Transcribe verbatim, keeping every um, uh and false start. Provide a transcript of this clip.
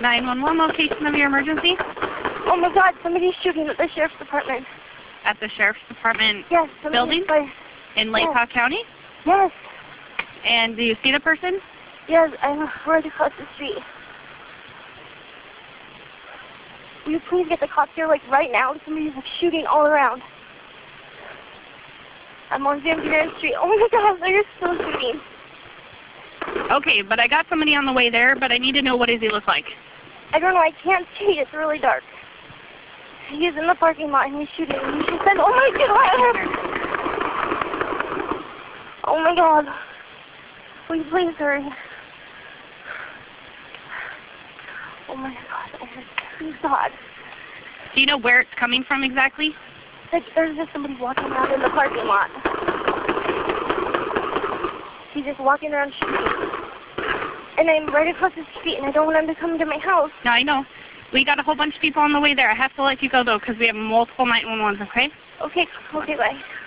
nine one one, location of your emergency? Oh my God, somebody's shooting at the sheriff's department. At the sheriff's department yes, building? By... In Lake yes. Powell County? Yes. And do you see the person? Yes, I'm right across the street. Will you please get the cops here, like, right now? Somebody's like, shooting all around. I'm on Van Buren Street. Oh my God, they're still shooting. Okay, but I got somebody on the way there, but I need to know what does he look like. I don't know, I can't see. It's really dark. He's in the parking lot and he's shooting. And she said, oh my God! Oh my God. Will you please hurry? Oh my God. Oh my God. Do you know where it's coming from exactly? Like, there's just somebody walking around in the parking lot. He's just walking around shooting. And I'm right across the street, and I don't want him to come to my house. No, I know. We got a whole bunch of people on the way there. I have to let you go, though, because we have multiple nine one ones, okay? Okay, okay, bye.